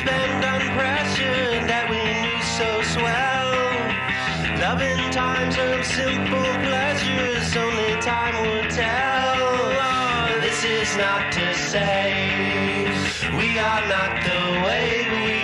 spend on pressure that we knew so swell. Love in times of simple pleasures, only time will tell. Oh, this is not to say we are not the way we